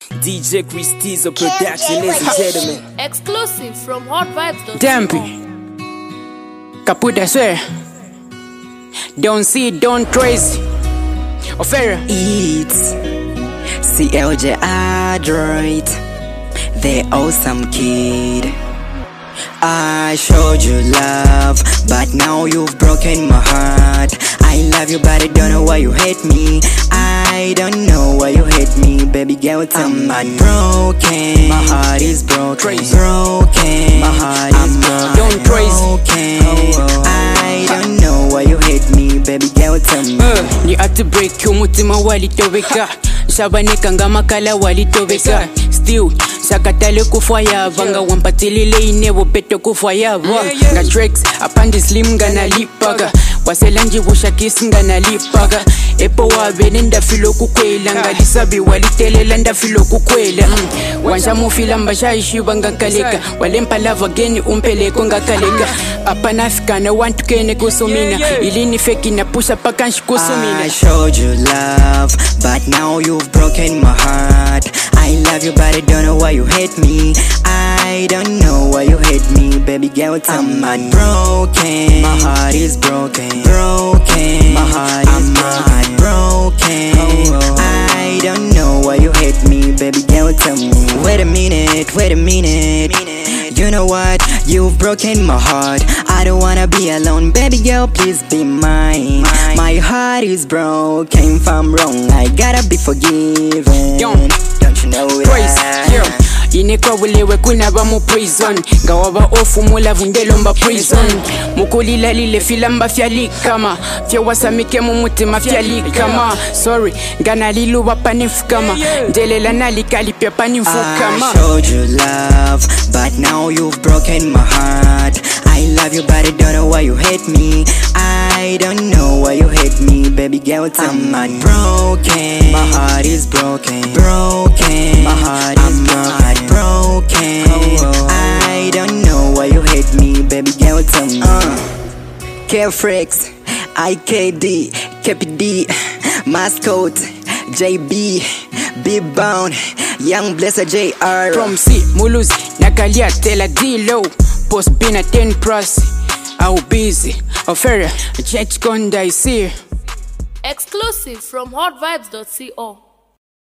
DJ Christie's production, ladies and gentlemen. Exclusive from HotVibes.com. Dampy. Kaput, I swear. Don't see, don't trace. Ofera. It's CLJ Android, the awesome kid. I showed you love, but now you've broken my heart. I love you, but I don't know why you hate me. I don't know why you hate me, baby girl. I'm broken. My heart is broken. Broken. My heart is broken. Don't trace. I don't know why you hate me, baby girl. Tell me. You have to break your mutima walitobeka. Shabaneka ngamakala walitobeka. Still sakatale kufaya vanga wampatilile inewo beto kufaya va nga tracks apandi slim ngana lipaga waselanji woshakis ngana lipaga epo wabenenda filo kukwela ngalisabi walitelela nda filo kukwela wanja mufila mbashaishi banga kaleka walempa lava geni umpeleko ngakaleka apanafikana want kene kusumina ilini feki na pusha pakanshi kusumina. I showed you love, but now you've broken my heart. I love you, but I don't know why you hate me. I don't know why you hate me, baby girl. I'm broken. My heart is broken. Broken. My heart is broken. I don't know why you hate me, baby girl. Tell me. Wait a minute. Wait a minute. You know what? You've broken my heart. I don't wanna be alone, baby girl. Please be mine. My heart is broken. If I'm wrong, I gotta be forgiven. Don't you know that? Inekwa ulewe kuna ba mu prison ngawaba ofu mulavundelo mba prison mukulila lile filamba fyalikama fya wasamike mu mutima fyalikama sorry ngana lilu bapanifukama ndelela nalikalipya panifukama. I showed you love, but now you've broken my heart. I love you, but I don't know why you hate me. I don't know why you hate me, baby girl. I'm broken. My heart is broken. Broken. My heart is broken. I don't know why you hate me, baby girl. Tell me. K-Frex, IKD, KPD, Mascot, JB, Big Bound, Young Blesser JR. From C, Muluzi, Nakalia, Tela D-Low, Post Bina 10 Plus, I'll busy, Ofera, Jet Gonda is here. Exclusive from HotVibes.co.